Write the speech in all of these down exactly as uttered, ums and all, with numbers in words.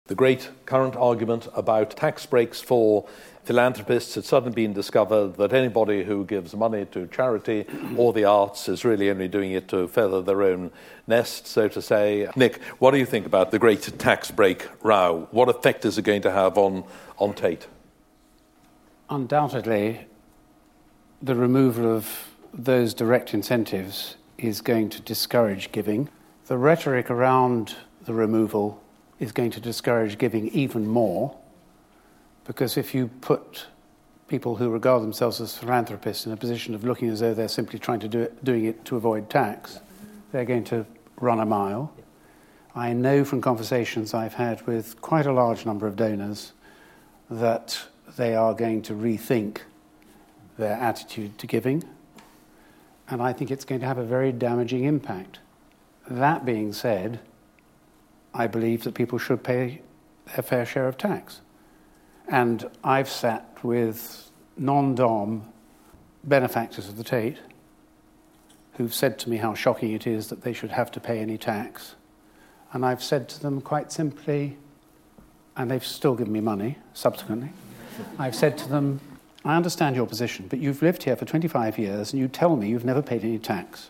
The great current argument about tax breaks for philanthropists, it's suddenly been discovered that anybody who gives money to charity or the arts is really only doing it to feather their own nest, so to say. Nick, what do you think about the great tax break row? What effect is it going to have on, on Tate? Undoubtedly, the removal of those direct incentives is going to discourage giving. The rhetoric around the removal is going to discourage giving even more, because if you put people who regard themselves as philanthropists in a position of looking as though they're simply trying to do it, doing it to avoid tax, they're going to run a mile. I know from conversations I've had with quite a large number of donors that they are going to rethink their attitude to giving, and I think it's going to have a very damaging impact. That being said, I believe that people should pay their fair share of tax. And I've sat with non-dom benefactors of the Tate who've said to me how shocking it is that they should have to pay any tax. And I've said to them quite simply, and they've still given me money subsequently, I've said to them, I understand your position, but you've lived here for twenty-five years and you tell me you've never paid any tax.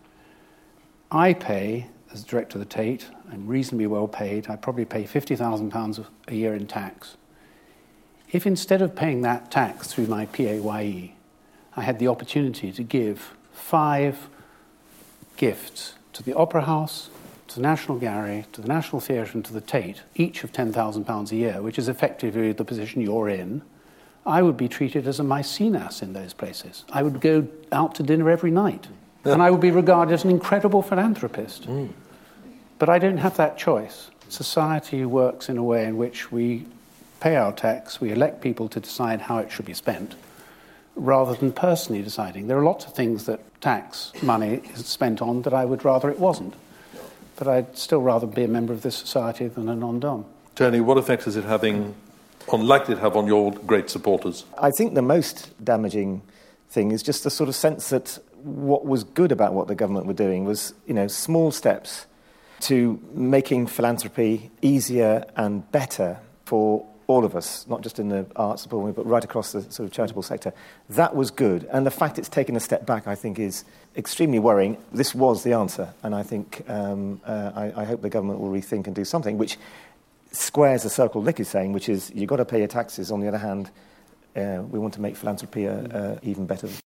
I pay, as director of the Tate, I'm reasonably well paid. I probably pay fifty thousand pounds a year in tax. If instead of paying that tax through my P A Y E, I had the opportunity to give five gifts to the Opera House, to the National Gallery, to the National Theatre and to the Tate, each of ten thousand pounds a year, which is effectively the position you're in, I would be treated as a Maecenas in those places. I would go out to dinner every night. And I would be regarded as an incredible philanthropist. Mm. But I don't have that choice. Society works in a way in which we pay our tax, we elect people to decide how it should be spent, rather than personally deciding. There are lots of things that tax money is spent on that I would rather it wasn't. But I'd still rather be a member of this society than a non-dom. Tony, what effect is it having, on, likely to have on your great supporters? I think the most damaging thing is just the sort of sense that what was good about what the government were doing was, you know, small steps to making philanthropy easier and better for all of us, not just in the arts, but right across the sort of charitable sector. That was good. And the fact it's taken a step back, I think, is extremely worrying. This was the answer. And I think, um, uh, I, I hope the government will rethink and do something which squares the circle Nick is saying, which is you've got to pay your taxes. On the other hand, uh, we want to make philanthropy uh, uh, even better.